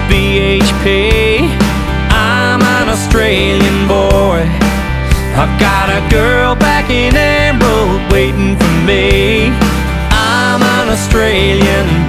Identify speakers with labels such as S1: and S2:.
S1: BHP. I'm an Australian boy. I've got a girl back in Emerald waiting for me. I'm an Australian